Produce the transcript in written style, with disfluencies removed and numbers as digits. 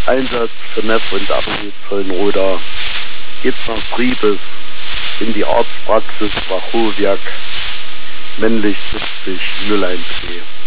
Einsatz für Neff und Abel Zollenroda geht's nach Triebes in die Arztpraxis Wachowiak, männlich 70 013.